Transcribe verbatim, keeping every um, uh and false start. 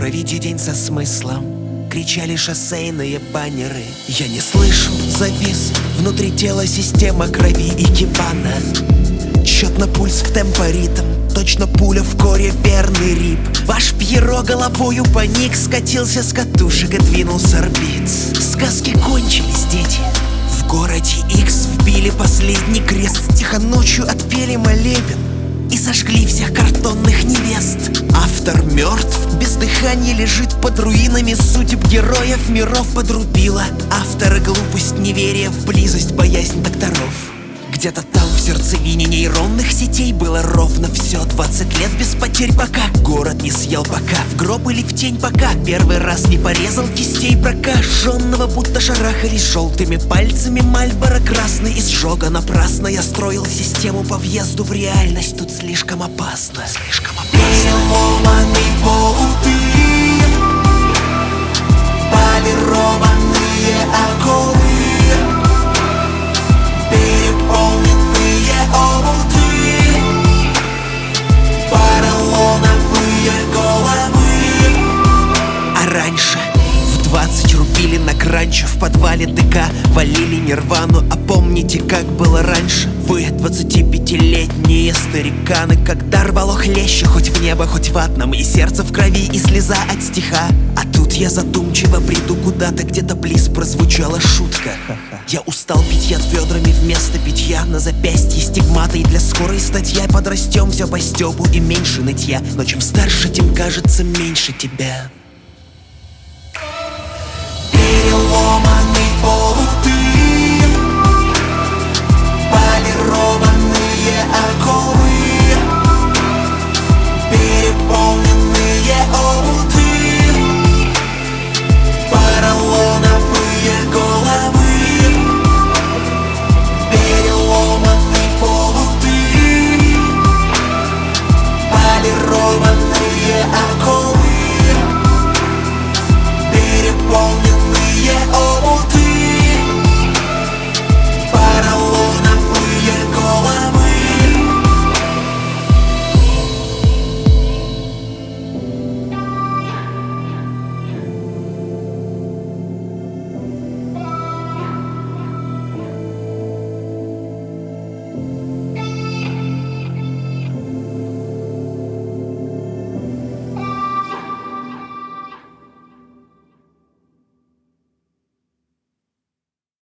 Проведи день со смыслом, кричали шоссейные баннеры. Я не слышу, завис внутри тела система крови и кибана. Четно пульс в темпоритм, точно пуля в коре, верный рип. Ваш Пьеро головою паник, скатился с катушек и двинул с орбит. Сказки кончились, дети. В городе Икс вбили последний крест, тихо ночью отпели молебен и сожгли всех картонных невест. Автор мертв, без дыхания лежит под руинами судеб героев миров подрубила. Автора глупость, неверие в близость, боязнь докторов. Где-то там в сердцевине нейронных сетей было ровно все двадцать лет без потерь, пока город не съел, пока в гроб или в тень, пока первый раз не порезал кистей прокаженного, будто шарахались желтыми пальцами Мальборо красный. Из сжога напрасно я строил систему по въезду в реальность. Тут слишком опасно, слишком опасно. Переломанный полуты, полированные оковы, переполненные омуты, поролоновые головы. А раньше в двадцать рубили на кранчо, в подвале ДК валили Нирвану. А помните, как было раньше? Вы, двадцатипятилетние стариканы, когда рвало хлеще, хоть в небо, хоть в атом, и сердце в крови, и слеза от стиха. А тут я задумчиво бреду куда-то, где-то близ прозвучала шутка. Я устал пить яд ведрами вместо питья, на запястье стигмата, и для скорой статья. Подрастем все по стёбу и меньше нытья, но чем старше, тем кажется меньше тебя.